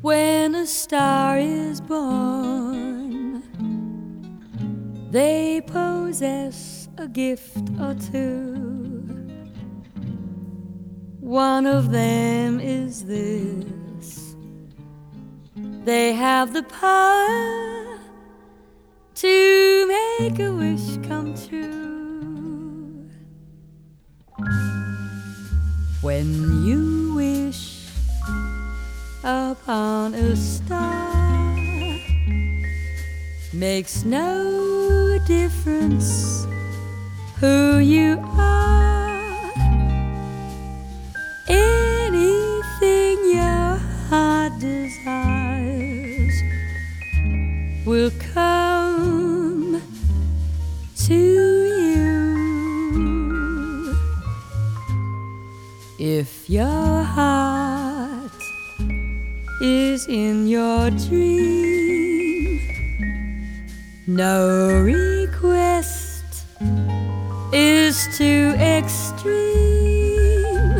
When a star is born, they possess a gift or two. One of them is this: they have the power to make a wish come true. When you wish upon a star, makes no difference who you are. Anything your heart desires will come to you. If your heart is in your dream, no request is too extreme.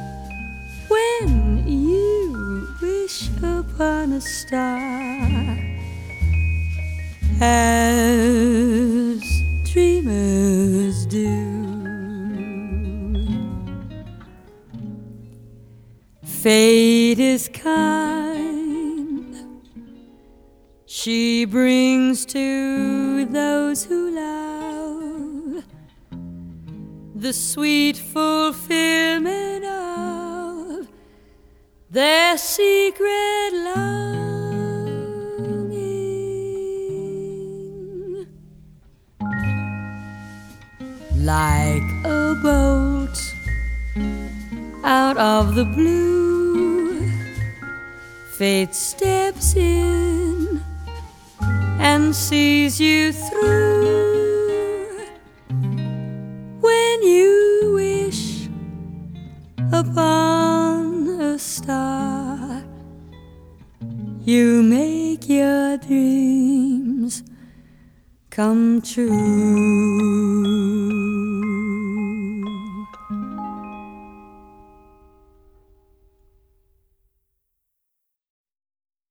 When you wish upon a star, as dreamers do, fate is kind. She brings to those who love the sweet fulfillment of their secret longing. Like a bolt out of the blue, fate steps in and sees you through. When you wish upon a star, you make your dreams come true.